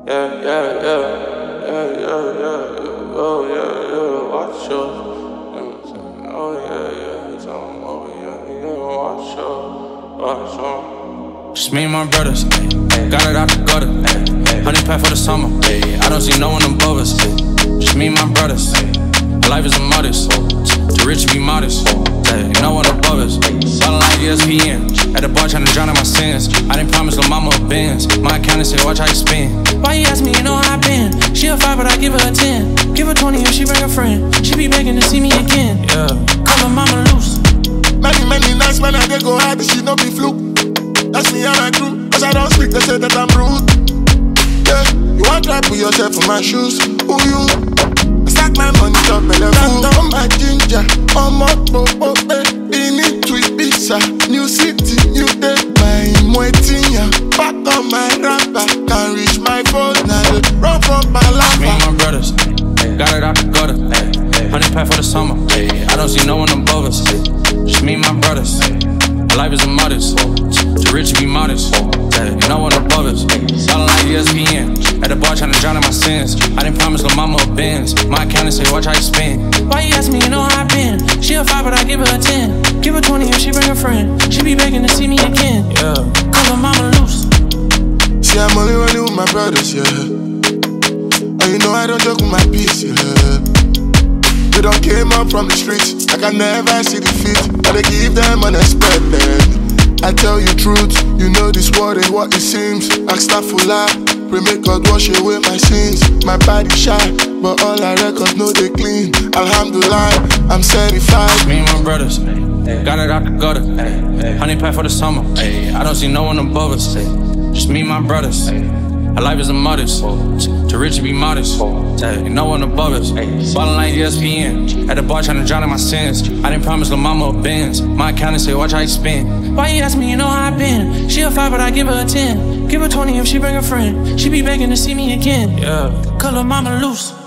Yeah, yeah, yeah, yeah, yeah, yeah. Oh yeah, yeah. Watch your, you know what I'm saying? Oh yeah, yeah. It's on. Oh yeah, yeah. Watch your. Just me and my brothers, got it out the gutter. 100 pack for the summer, I don't see no one above us. Just me and my brothers, my life is a modest. Too rich to be modest, no one above us. Ballin' like ESPN, at the bar tryna drown out my sins. I didn't promise no mama a Benz, my accountant said watch how you spend. Why you ask me, you know how I been? She a 5 but I give her a 10. Give her 20 if she bring a friend. She be begging to see me again, yeah. Call her mama loose. Many nights when I get go hard, she no be fluke. That's me and my crew, cause I don't speak, they say that I'm rude. Yeah, you want try put yourself in my shoes. Who you? I stack my money up in the food. Down my ginger, I'm up, in it tweet pizza. New city, new day. My moitinya, back on my rapper. Can't reach my phone, now run from my life. Me and my brothers, got it out the gutter. 100 pack for the summer, I don't see no one above us. Just me and my brothers, my life is a modest. Too rich to be modest, no one above us. Ballin' like ESPN, at the bar tryna drown out my sins. I didn't promise no mama a Benz, my accountant say watch how you spend. Why you ask me, you know how I been? She a 5 but I give her a 10. Give her 20 if she bring a friend. She be begging to see me again, yeah. Call her mama loose. See, I'm only running with my brothers, yeah. And you know I don't joke with my peace, yeah. We don't came up from the streets, I can never see defeat. I give them unexpected. I tell you truth, you know this world ain't what it seems. Astaghfirullah, pray make God wash away my sins. My body shy, but all I records know they clean. Alhamdulillah, I'm certified. Me and my brothers, got it out the gutter. 100 pack for the summer, I don't see no one above us. Just me and my brothers, our life is a modest. Too rich to be modest, no one above us. Ballin' like ESPN, at the bar tryna drown out my sins. I didn't promise no mama a Benz, my accountant say watch how you spend. Why you ask me, you know how I been? She a 5 but I give her a 10. Give her 20 if she bring a friend. She be begging to see me again, yeah. Call her mama loose.